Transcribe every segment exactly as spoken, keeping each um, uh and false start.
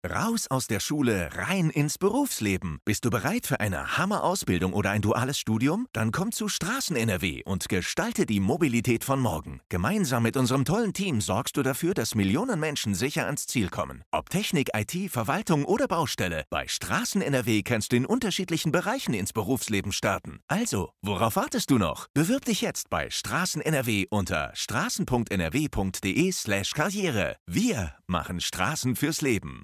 Raus aus der Schule, rein ins Berufsleben. Bist du bereit für eine Hammer-Ausbildung oder ein duales Studium? Dann komm zu Straßen-N R W und gestalte die Mobilität von morgen. Gemeinsam mit unserem tollen Team sorgst du dafür, dass Millionen Menschen sicher ans Ziel kommen. Ob Technik, I T, Verwaltung oder Baustelle, bei Straßen-N R W kannst du in unterschiedlichen Bereichen ins Berufsleben starten. Also, worauf wartest du noch? Bewirb dich jetzt bei Straßen-N R W unter straßen.nrw.de slash Karriere. Wir machen Straßen fürs Leben.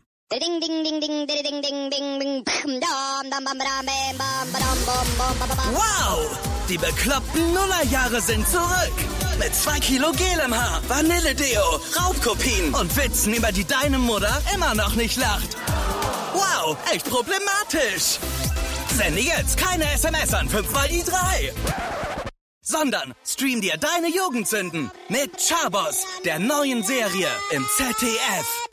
Wow! Die bekloppten Nullerjahre sind zurück! Mit zwei Kilo Gel im Haar, Vanilledeo, Raubkopien und Witzen, über die deine Mutter immer noch nicht lacht. Wow, echt problematisch! Sende jetzt keine S M S an fünf mal die drei, sondern stream dir deine Jugendsünden mit Chabos, der neuen Serie im Z D F.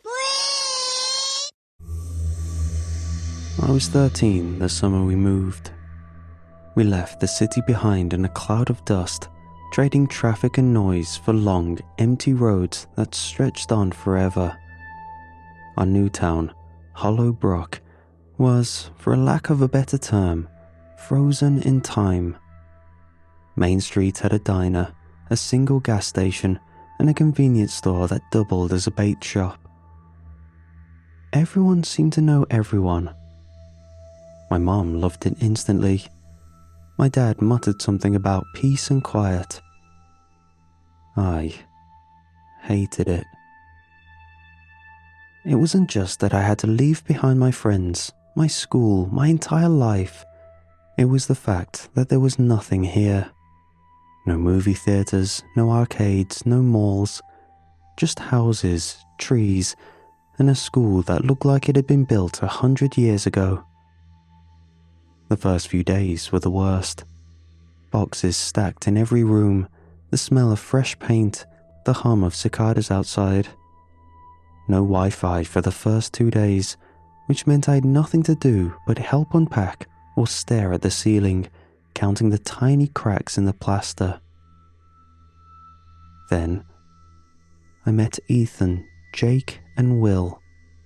I was thirteen the summer we moved. We left the city behind in a cloud of dust, trading traffic and noise for long, empty roads that stretched on forever. Our new town, Hollow Brook, was, for a lack of a better term, frozen in time. Main Street had a diner, a single gas station, and a convenience store that doubled as a bait shop. Everyone seemed to know everyone. My mom loved it instantly. My dad muttered something about peace and quiet. I hated it. It wasn't just that I had to leave behind my friends, my school, my entire life. It was the fact that there was nothing here. No movie theatres, no arcades, no malls. Just houses, trees, and a school that looked like it had been built a hundred years ago. The first few days were the worst. Boxes stacked in every room, the smell of fresh paint, the hum of cicadas outside. No Wi-Fi for the first two days, which meant I had nothing to do but help unpack or stare at the ceiling, counting the tiny cracks in the plaster. Then, I met Ethan, Jake, and Will.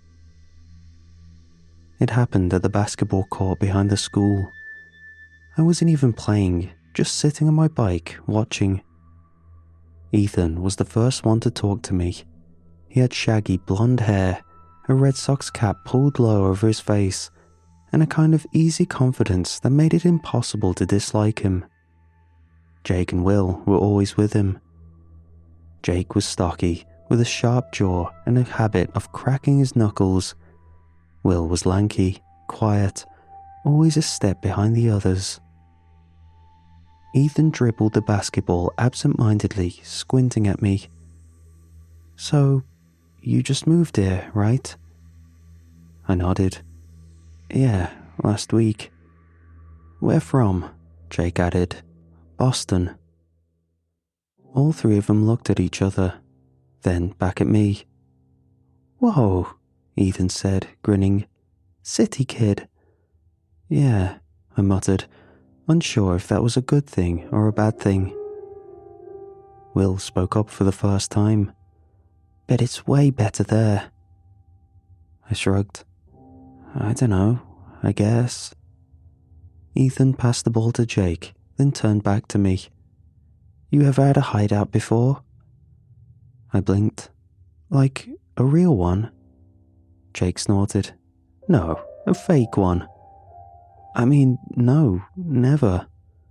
It happened at the basketball court behind the school. I wasn't even playing, just sitting on my bike, watching. Ethan was the first one to talk to me. He had shaggy blonde hair, a Red Sox cap pulled low over his face, and a kind of easy confidence that made it impossible to dislike him. Jake and Will were always with him. Jake was stocky, with a sharp jaw and a habit of cracking his knuckles. Will was lanky, quiet, always a step behind the others. Ethan dribbled the basketball absent-mindedly, squinting at me. "So, you just moved here, right?" I nodded. "Yeah, last week." "Where from?" Jake added. "Boston." All three of them looked at each other, then back at me. "Whoa," Ethan said, grinning. "City kid." "Yeah," I muttered, unsure if that was a good thing or a bad thing. Will spoke up for the first time. "Bet it's way better there." I shrugged. "I don't know, I guess." Ethan passed the ball to Jake, then turned back to me. "You ever had a hideout before?" I blinked. "Like a real one?" Jake snorted. "No, a fake one." "I mean, no, never."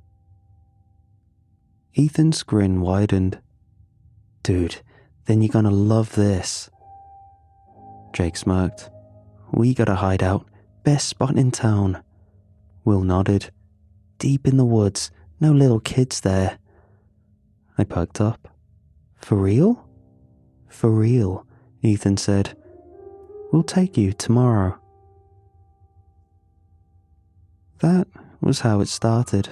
Ethan's grin widened. "Dude, then you're gonna love this." Jake smirked. "We got a hideout, best spot in town." Will nodded. "Deep in the woods, no little kids there." I perked up. "For real?" "For real," Ethan said. "We'll take you tomorrow." That was how it started.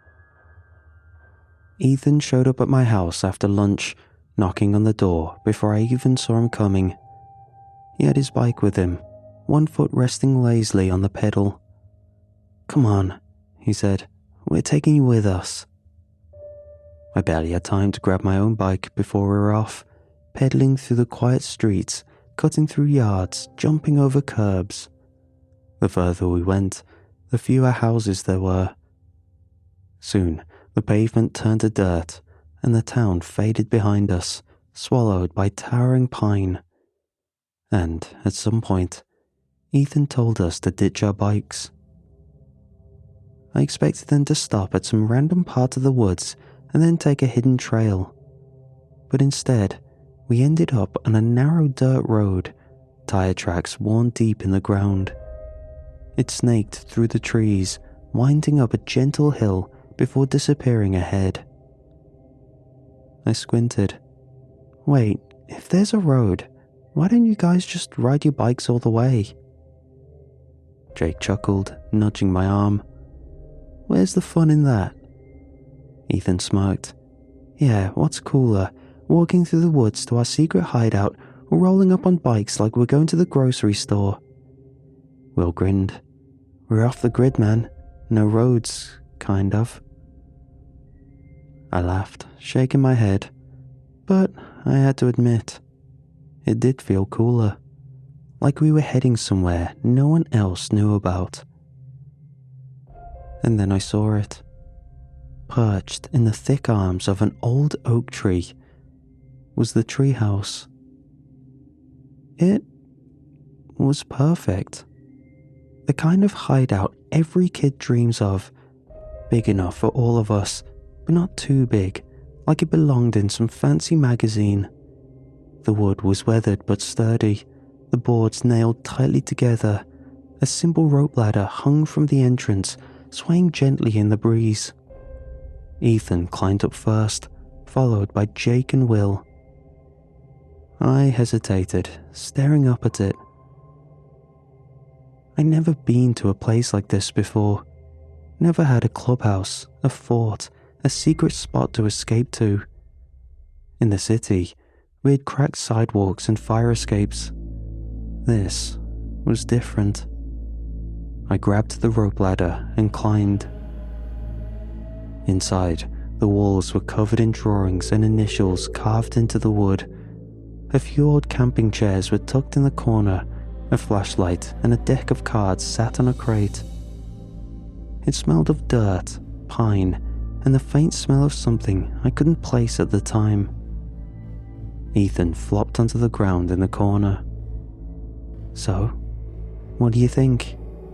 Ethan showed up at my house after lunch, knocking on the door before I even saw him coming. He had his bike with him, one foot resting lazily on the pedal. "Come on," he said. "We're taking you with us." I barely had time to grab my own bike before we were off, pedaling through the quiet streets, cutting through yards, jumping over curbs. The further we went, the fewer houses there were. Soon, the pavement turned to dirt, and the town faded behind us, swallowed by towering pine. And, at some point, Ethan told us to ditch our bikes. I expected them to stop at some random part of the woods and then take a hidden trail. But instead, we ended up on a narrow dirt road, tire tracks worn deep in the ground. It snaked through the trees, winding up a gentle hill before disappearing ahead. I squinted. Wait, if there's a road, why don't you guys just ride your bikes all the way? Jake chuckled, nudging my arm. Where's the fun in that? Ethan smirked. Yeah, what's cooler, walking through the woods to our secret hideout or rolling up on bikes like we're going to the grocery store? Will grinned. We're off the grid, man. No roads, kind of. I laughed, shaking my head. But I had to admit, it did feel cooler. Like we were heading somewhere no one else knew about. And then I saw it. Perched in the thick arms of an old oak tree was the treehouse. It was perfect. The kind of hideout every kid dreams of. Big enough for all of us, but not too big, like it belonged in some fancy magazine. The wood was weathered but sturdy, the boards nailed tightly together. A simple rope ladder hung from the entrance, swaying gently in the breeze. Ethan climbed up first, followed by Jake and Will. I hesitated, staring up at it. I'd never been to a place like this before. Never had a clubhouse, a fort, a secret spot to escape to. In the city, we had cracked sidewalks and fire escapes. This was different. I grabbed the rope ladder and climbed. Inside, the walls were covered in drawings and initials carved into the wood. A few old camping chairs were tucked in the corner, a flashlight and a deck of cards sat on a crate. It smelled of dirt, pine, and the faint smell of something I couldn't place at the time. Ethan flopped onto the ground in the corner. So, what do you think?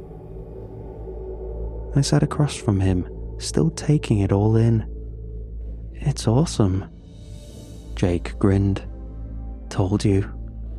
I sat across from him, still taking it all in. It's awesome. Jake grinned. Told you.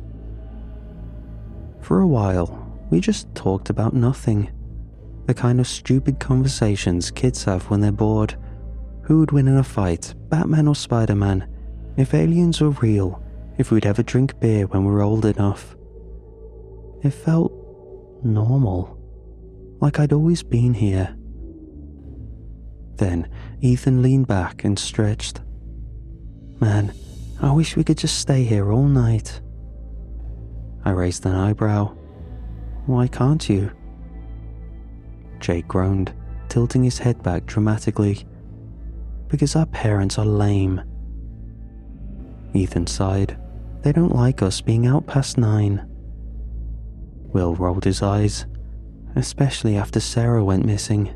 For a while, we just talked about nothing. The kind of stupid conversations kids have when they're bored. Who would win in a fight, Batman or Spider-Man? If aliens were real, if we'd ever drink beer when we were old enough. It felt normal. Like I'd always been here. Then Ethan leaned back and stretched. Man, I wish we could just stay here all night. I raised an eyebrow. Why can't you? Jake groaned, tilting his head back dramatically. Because our parents are lame. Ethan sighed. They don't like us being out past nine. Will rolled his eyes, especially after Sarah went missing.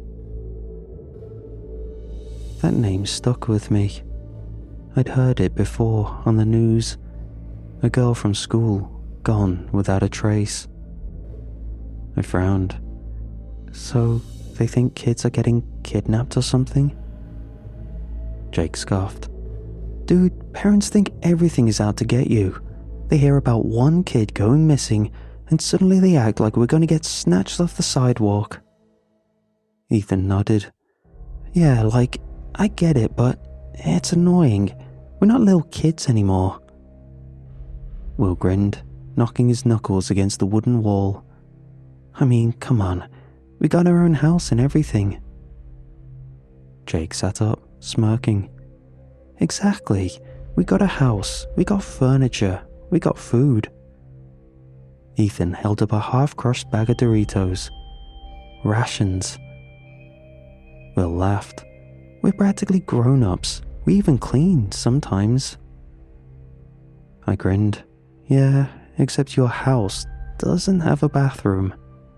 That name stuck with me. I'd heard it before on the news. A girl from school, gone without a trace. I frowned. So, they think kids are getting kidnapped or something? Jake scoffed. Dude, parents think everything is out to get you. They hear about one kid going missing, and suddenly they act like we're going to get snatched off the sidewalk. Ethan nodded. Yeah, like, I get it, but it's annoying. We're not little kids anymore. Will grinned, knocking his knuckles against the wooden wall. I mean, come on. We got our own house and everything. Jake sat up, smirking. Exactly. We got a house, we got furniture, we got food. Ethan held up a half-crushed bag of Doritos. Rations. Will laughed. We're practically grown-ups. We even clean sometimes. I grinned. Yeah, except your house doesn't have a bathroom.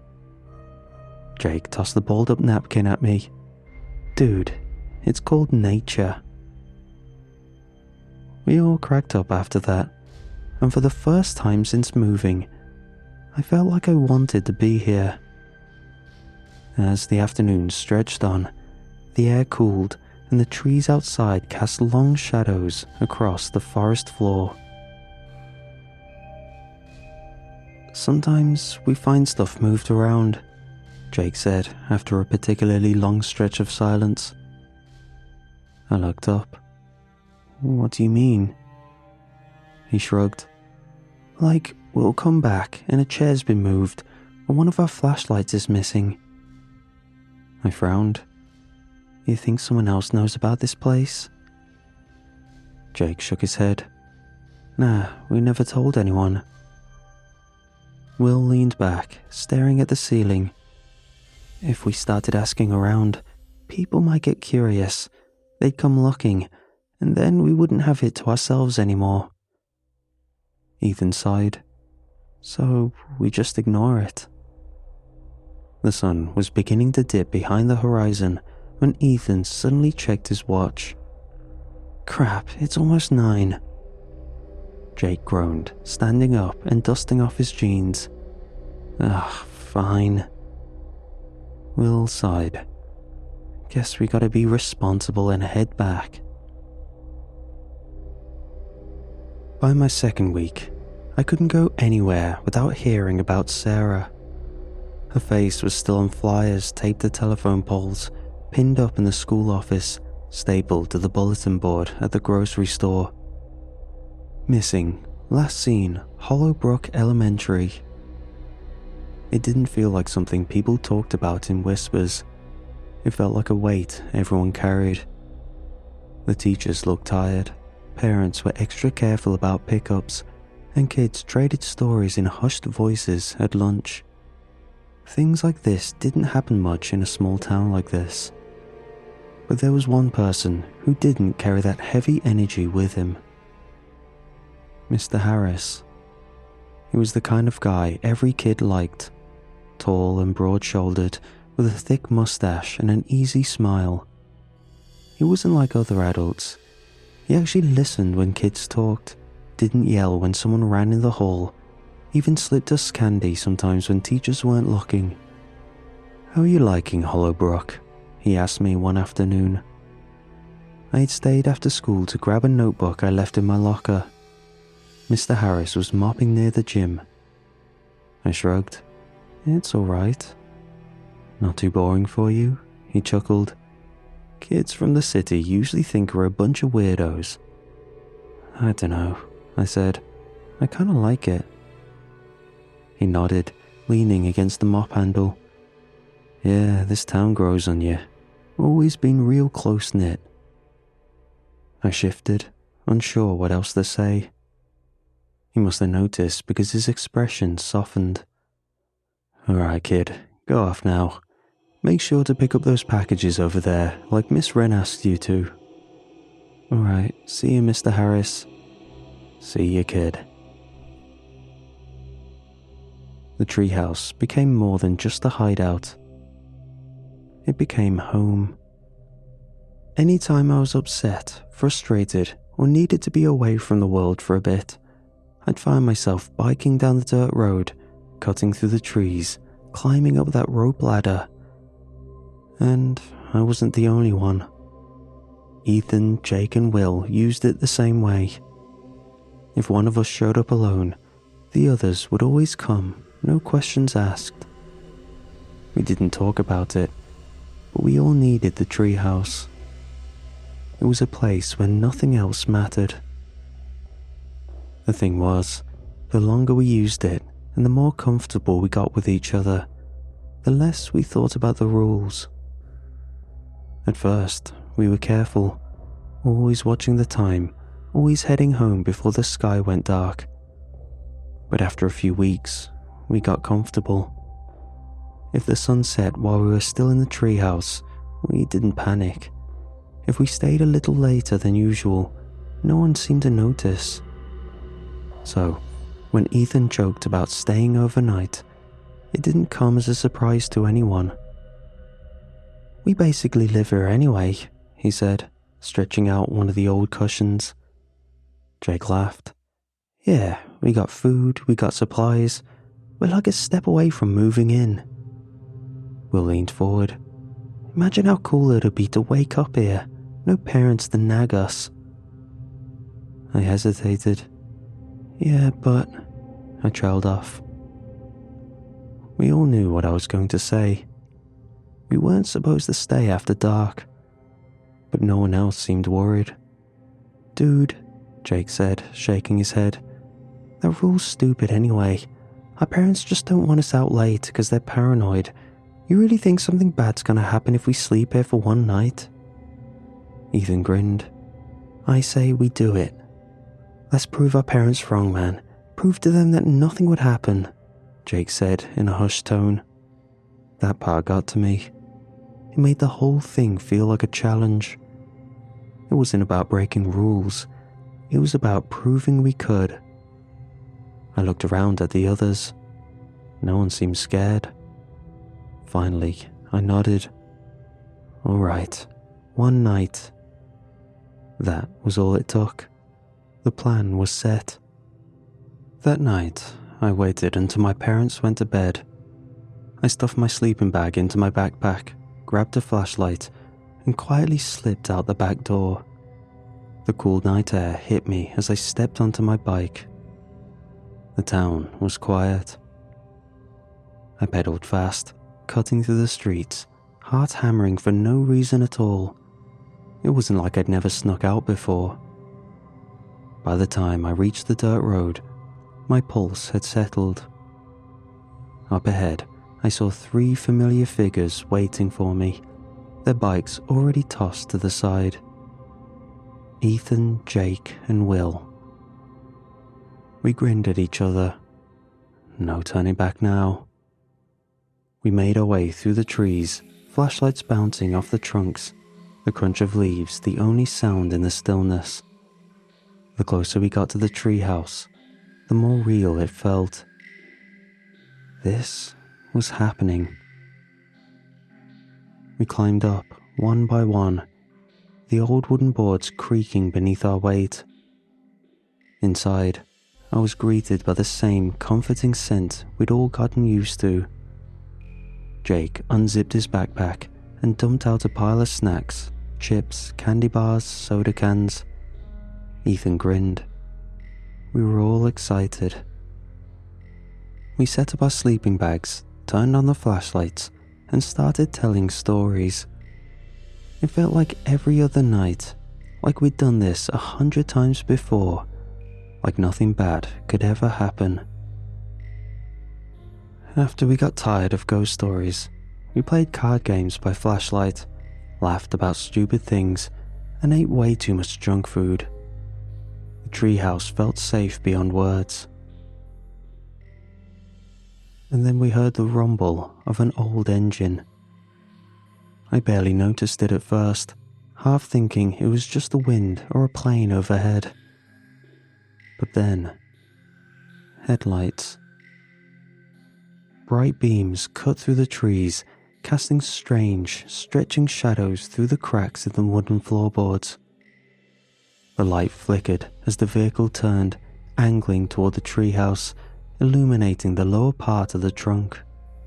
Jake tossed the balled up napkin at me. Dude, it's called nature. We all cracked up after that, and for the first time since moving, I felt like I wanted to be here. As the afternoon stretched on, the air cooled and the trees outside cast long shadows across the forest floor. Sometimes we find stuff moved around, Jake said after a particularly long stretch of silence. I looked up. What do you mean? He shrugged. Like, we'll come back and a chair's been moved, or one of our flashlights is missing. I frowned. You think someone else knows about this place? Jake shook his head. Nah, we never told anyone. Will leaned back, staring at the ceiling. If we started asking around, people might get curious. They'd come looking, and then we wouldn't have it to ourselves anymore. Ethan sighed. So we just ignore it. The sun was beginning to dip behind the horizon when Ethan suddenly checked his watch. Crap, it's almost nine. Jake groaned, standing up and dusting off his jeans. Ugh, fine. Will sighed. Guess we gotta be responsible and head back. By my second week, I couldn't go anywhere without hearing about Sarah. Her face was still on flyers taped to telephone poles, pinned up in the school office, stapled to the bulletin board at the grocery store. Missing, last seen, Hollowbrook Elementary. It didn't feel like something people talked about in whispers. It felt like a weight everyone carried. The teachers looked tired, parents were extra careful about pickups, and kids traded stories in hushed voices at lunch. Things like this didn't happen much in a small town like this. But there was one person who didn't carry that heavy energy with him. Mister Harris. He was the kind of guy every kid liked. Tall and broad-shouldered, with a thick mustache and an easy smile. He wasn't like other adults. He actually listened when kids talked, didn't yell when someone ran in the hall, even slipped us candy sometimes when teachers weren't looking. How are you liking Hollowbrook? He asked me one afternoon. I had stayed after school to grab a notebook I left in my locker. Mister Harris was mopping near the gym. I shrugged. It's all right. Not too boring for you? He chuckled. Kids from the city usually think we're a bunch of weirdos. I dunno, I said. I kinda like it. He nodded, leaning against the mop handle. Yeah, this town grows on you. Always been real close-knit. I shifted, unsure what else to say. He must have noticed because his expression softened. All right, kid, go off now. Make sure to pick up those packages over there, like Miss Wren asked you to. All right, see you, Mister Harris. See you, kid. The treehouse became more than just a hideout. It became home. Anytime I was upset, frustrated, or needed to be away from the world for a bit, I'd find myself biking down the dirt road, cutting through the trees, climbing up that rope ladder. And I wasn't the only one. Ethan, Jake, and Will used it the same way. If one of us showed up alone, the others would always come, no questions asked. We didn't talk about it, but we all needed the treehouse. It was a place where nothing else mattered. The thing was, the longer we used it and the more comfortable we got with each other, the less we thought about the rules. At first, we were careful, always watching the time, always heading home before the sky went dark. But after a few weeks, we got comfortable. If the sun set while we were still in the treehouse, we didn't panic. If we stayed a little later than usual, no one seemed to notice. So, When Ethan joked about staying overnight, it didn't come as a surprise to anyone. "We basically live here anyway," he said, stretching out one of the old cushions. Jake laughed. "Yeah, we got food, we got supplies. We're like a step away from moving in." Will leaned forward. "Imagine how cool it'd be to wake up here, no parents to nag us." I hesitated. "Yeah, but..." I trailed off. We all knew what I was going to say. We weren't supposed to stay after dark, but no one else seemed worried. "Dude," Jake said, shaking his head, "that rule's stupid anyway. Our parents just don't want us out late because they're paranoid. You really think something bad's gonna happen if we sleep here for one night?" Ethan grinned. "I say we do it. Let's prove our parents wrong, man. Prove to them that nothing would happen," Jake said in a hushed tone. That part got to me. It made the whole thing feel like a challenge. It wasn't about breaking rules. It was about proving we could. I looked around at the others. No one seemed scared. Finally, I nodded. "All right, one night." That was all it took. The plan was set. That night, I waited until my parents went to bed. I stuffed my sleeping bag into my backpack, grabbed a flashlight, and quietly slipped out the back door. The cool night air hit me as I stepped onto my bike. The town was quiet. I pedaled fast, cutting through the streets, heart hammering for no reason at all. It wasn't like I'd never snuck out before. By the time I reached the dirt road, my pulse had settled. Up ahead, I saw three familiar figures waiting for me, their bikes already tossed to the side. Ethan, Jake, and Will. We grinned at each other. No turning back now. We made our way through the trees, flashlights bouncing off the trunks, the crunch of leaves the only sound in the stillness. The closer we got to the treehouse, the more real it felt. This was happening. We climbed up, one by one, the old wooden boards creaking beneath our weight. Inside, I was greeted by the same comforting scent we'd all gotten used to. Jake unzipped his backpack and dumped out a pile of snacks, chips, candy bars, soda cans. Ethan grinned. We were all excited. We set up our sleeping bags, turned on the flashlights, and started telling stories. It felt like every other night, like we'd done this a hundred times before, like nothing bad could ever happen. After we got tired of ghost stories, we played card games by flashlight, laughed about stupid things, and ate way too much junk food. The treehouse felt safe beyond words. And then we heard the rumble of an old engine. I barely noticed it at first, half thinking it was just the wind or a plane overhead. But then, headlights. Bright beams cut through the trees, casting strange, stretching shadows through the cracks in the wooden floorboards. The light flickered as the vehicle turned, angling toward the treehouse, illuminating the lower part of the trunk.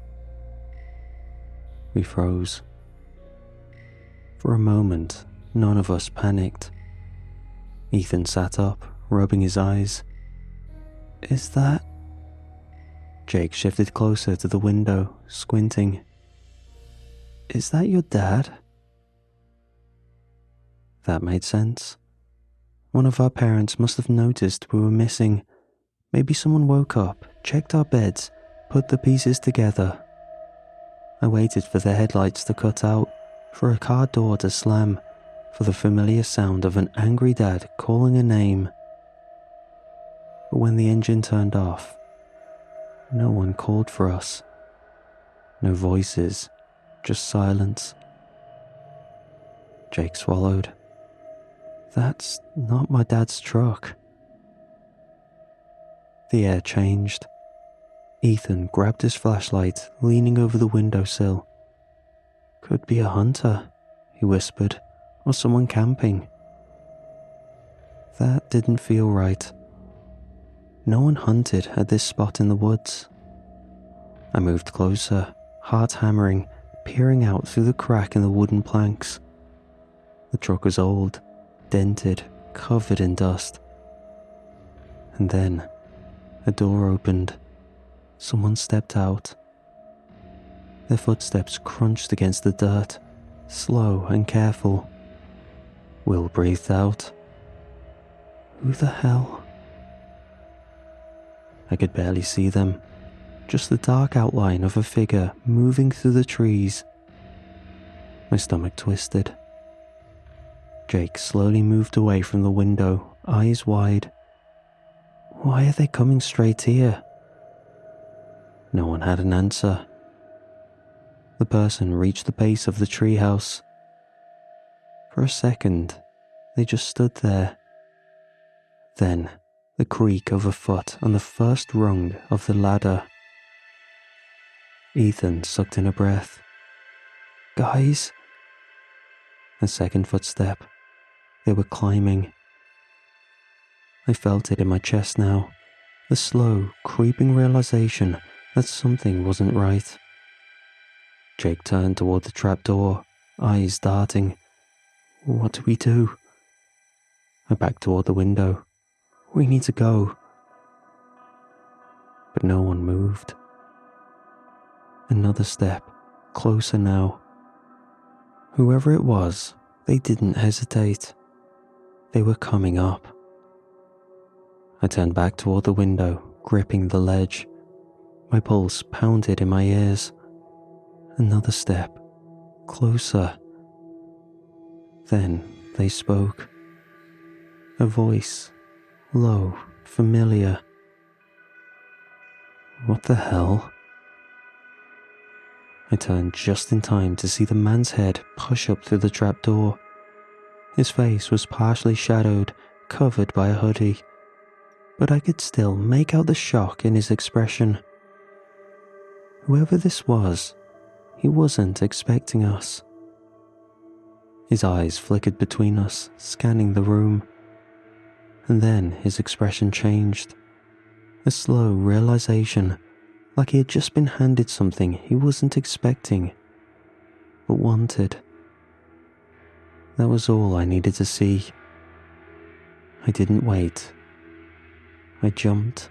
We froze. For a moment, none of us panicked. Ethan sat up, rubbing his eyes. "Is that..." Jake shifted closer to the window, squinting. "Is that your dad?" That made sense. One of our parents must have noticed we were missing. Maybe someone woke up, checked our beds, put the pieces together. I waited for the headlights to cut out, for a car door to slam, for the familiar sound of an angry dad calling a name. But when the engine turned off, no one called for us. No voices, just silence. Jake swallowed. "That's not my dad's truck." The air changed. Ethan grabbed his flashlight, leaning over the windowsill. "Could be a hunter," he whispered, "or someone camping." That didn't feel right. No one hunted at this spot in the woods. I moved closer, heart hammering, peering out through the crack in the wooden planks. The truck was old, dented, covered in dust. And then, a door opened. Someone stepped out. Their footsteps crunched against the dirt, slow and careful. Will breathed out. Who the hell? I could barely see them, just the dark outline of a figure moving through the trees. My stomach twisted. Jake slowly moved away from the window, eyes wide. Why are they coming straight here? No one had an answer. The person reached the base of the treehouse. For a second, they just stood there. Then, the creak of a foot on the first rung of the ladder. Ethan sucked in a breath. Guys? A second footstep. They were climbing. I felt it in my chest now, the slow, creeping realization that something wasn't right. Jake turned toward the trapdoor, eyes darting. What do we do? I backed toward the window. We need to go. But no one moved. Another step, closer now. Whoever it was, they didn't hesitate. They were coming up. I turned back toward the window, gripping the ledge. My pulse pounded in my ears. Another step, closer. Then they spoke. A voice, low, familiar. What the hell? I turned just in time to see the man's head push up through the trapdoor. His face was partially shadowed, covered by a hoodie, but I could still make out the shock in his expression. Whoever this was, he wasn't expecting us. His eyes flickered between us, scanning the room. And then his expression changed. A slow realization, like he had just been handed something he wasn't expecting, but wanted. That was all I needed to see. I didn't wait. I jumped.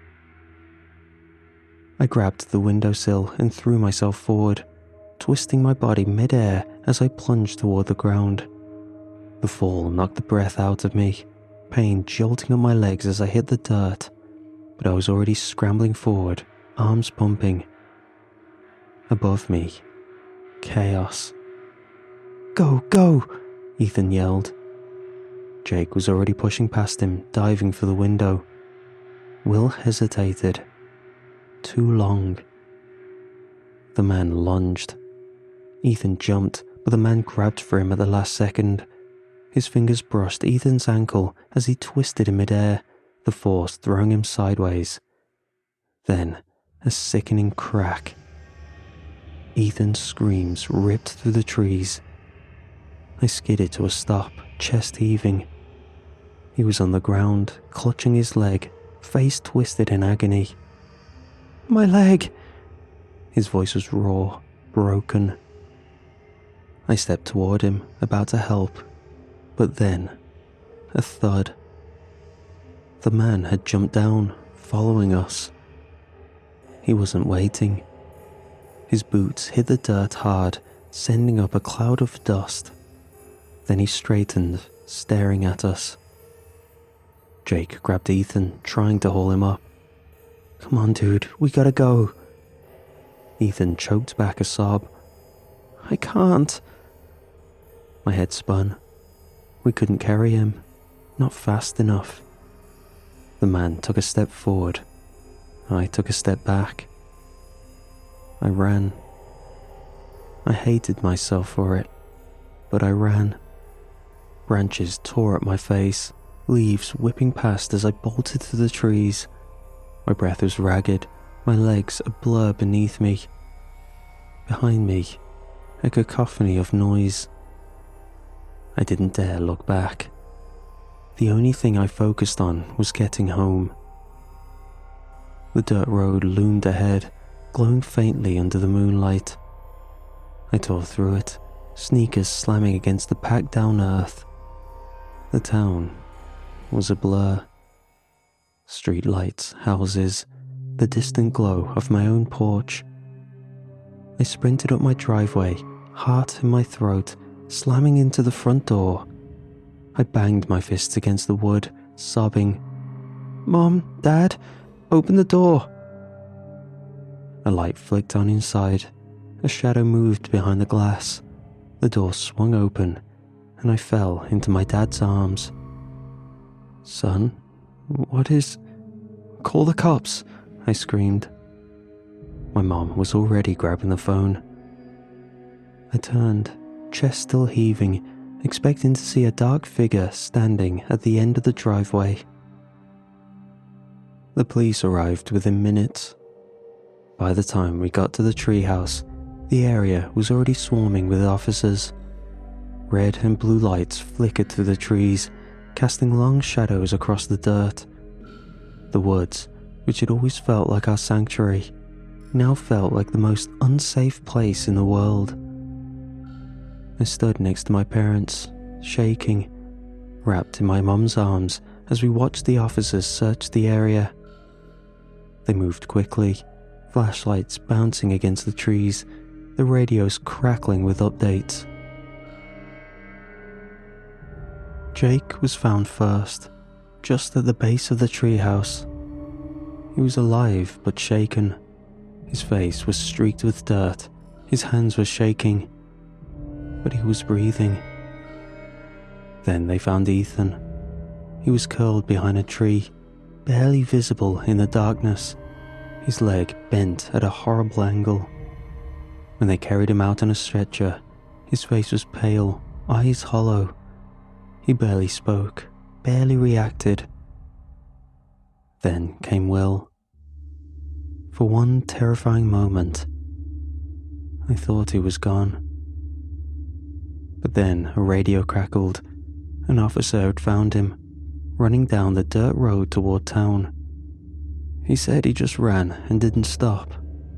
I grabbed the windowsill and threw myself forward, twisting my body mid-air as I plunged toward the ground. The fall knocked the breath out of me, pain jolting up my legs as I hit the dirt, but I was already scrambling forward, arms pumping. Above me, chaos. Go, go, Ethan yelled. Jake was already pushing past him, diving for the window. Will hesitated. Too long. The man lunged. Ethan jumped, but the man grabbed for him at the last second. His fingers brushed Ethan's ankle as he twisted in midair, the force throwing him sideways. Then, a sickening crack. Ethan's screams ripped through the trees. I skidded to a stop, chest heaving. He was on the ground, clutching his leg, face twisted in agony. My leg! His voice was raw, broken. I stepped toward him, about to help, but then, a thud. The man had jumped down, following us. He wasn't waiting. His boots hit the dirt hard, sending up a cloud of dust. Then he straightened, staring at us. Jake grabbed Ethan, trying to haul him up. Come on, dude, we gotta go. Ethan choked back a sob. I can't. My head spun. We couldn't carry him. Not fast enough. The man took a step forward. I took a step back. I ran. I hated myself for it, but I ran. Branches tore at my face, leaves whipping past as I bolted through the trees. My breath was ragged, my legs a blur beneath me. Behind me, a cacophony of noise. I didn't dare look back. The only thing I focused on was getting home. The dirt road loomed ahead, glowing faintly under the moonlight. I tore through it, sneakers slamming against the packed-down earth. The town was a blur. Street lights, houses, the distant glow of my own porch. I sprinted up my driveway, heart in my throat, slamming into the front door. I banged my fists against the wood, sobbing, "Mom, Dad, open the door." A light flicked on inside. A shadow moved behind the glass. The door swung open, and I fell into my dad's arms. "Son, what is—" "Call the cops," I screamed. My mom was already grabbing the phone. I turned, chest still heaving, expecting to see a dark figure standing at the end of the driveway. The police arrived within minutes. By the time we got to the treehouse, the area was already swarming with officers. Red and blue lights flickered through the trees, casting long shadows across the dirt. The woods, which had always felt like our sanctuary, now felt like the most unsafe place in the world. I stood next to my parents, shaking, wrapped in my mum's arms as we watched the officers search the area. They moved quickly, flashlights bouncing against the trees, the radios crackling with updates. Jake was found first, just at the base of the treehouse. He was alive but shaken. His face was streaked with dirt, his hands were shaking, but he was breathing. Then they found Ethan. He was curled behind a tree, barely visible in the darkness, his leg bent at a horrible angle. When they carried him out on a stretcher, his face was pale, eyes hollow. He barely spoke, barely reacted. Then came Will. For one terrifying moment, I thought he was gone. But then a radio crackled. An officer had found him, running down the dirt road toward town. He said he just ran and didn't stop.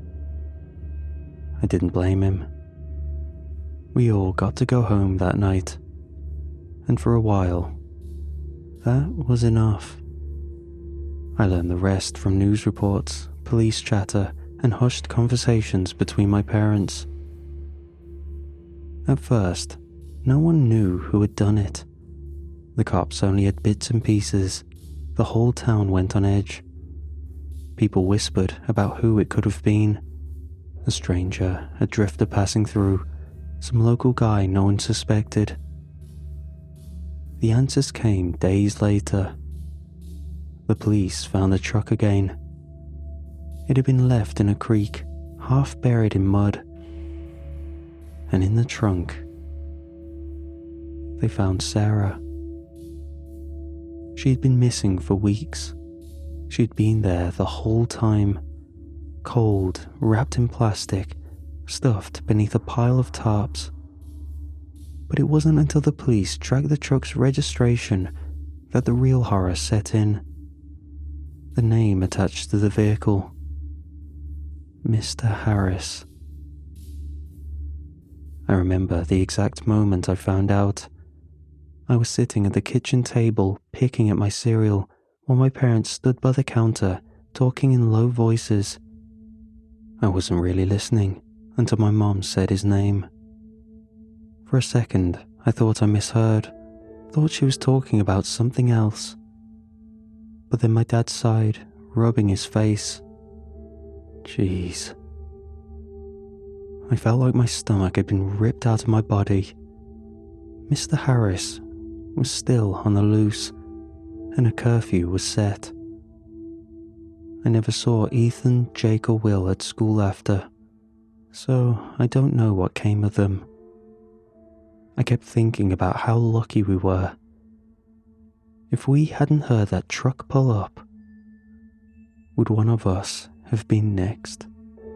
I didn't blame him. We all got to go home that night, and for a while, that was enough. I learned the rest from news reports, police chatter, and hushed conversations between my parents. At first, no one knew who had done it. The cops only had bits and pieces. The whole town went on edge. People whispered about who it could have been. A stranger, a drifter passing through, some local guy no one suspected. The answers came days later. The police found the truck again. It had been left in a creek, half buried in mud. And in the trunk, they found Sarah. She had been missing for weeks. She had been there the whole time, cold, wrapped in plastic, stuffed beneath a pile of tarps. But it wasn't until the police tracked the truck's registration that the real horror set in. The name attached to the vehicle: Mister Harris. I remember the exact moment I found out. I was sitting at the kitchen table picking at my cereal while my parents stood by the counter talking in low voices. I wasn't really listening until my mom said his name. For a second, I thought I misheard, thought she was talking about something else. But then my dad sighed, rubbing his face. Jeez. I felt like my stomach had been ripped out of my body. Mister Harris was still on the loose, and a curfew was set. I never saw Ethan, Jake, or Will at school after, so I don't know what came of them. I kept thinking about how lucky we were. If we hadn't heard that truck pull up, would one of us have been next?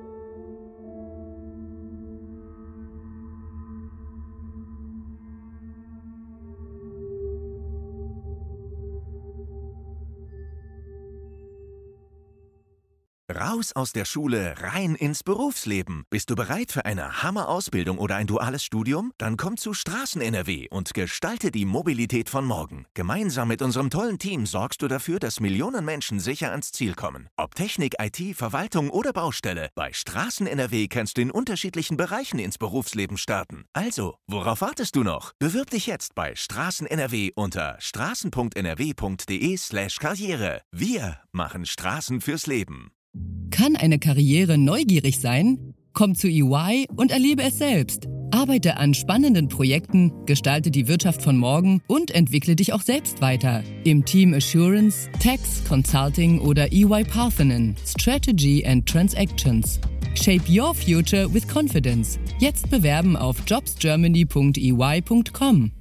Raus aus der Schule, rein ins Berufsleben. Bist du bereit für eine Hammer-Ausbildung oder ein duales Studium? Dann komm zu Straßen-N R W und gestalte die Mobilität von morgen. Gemeinsam mit unserem tollen Team sorgst du dafür, dass Millionen Menschen sicher ans Ziel kommen. Ob Technik, I T, Verwaltung oder Baustelle, bei Straßen-N R W kannst du in unterschiedlichen Bereichen ins Berufsleben starten. Also, worauf wartest du noch? Bewirb dich jetzt bei Straßen-N R W unter straßen punkt n r w punkt d e slash karriere. Wir machen Straßen fürs Leben. Kann eine Karriere neugierig sein? Komm zu E Y und erlebe es selbst. Arbeite an spannenden Projekten, gestalte die Wirtschaft von morgen und entwickle dich auch selbst weiter. Im Team Assurance, Tax, Consulting oder E Y Parthenon, Strategy and Transactions. Shape your future with confidence. Jetzt bewerben auf jobs germany punkt e y punkt com.